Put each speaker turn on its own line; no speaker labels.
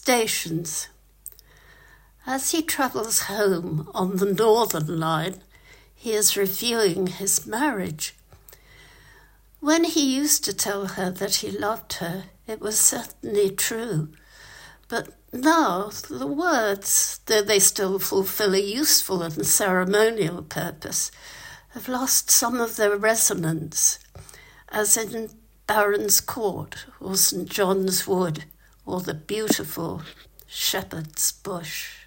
Stations. As he travels home on the Northern Line, he is reviewing his marriage. When he used to tell her that he loved her, it was certainly true. But now the words, though they still fulfill a useful and ceremonial purpose, have lost some of their resonance, as in Baron's Court or St. John's Wood or the beautiful Shepherd's Bush.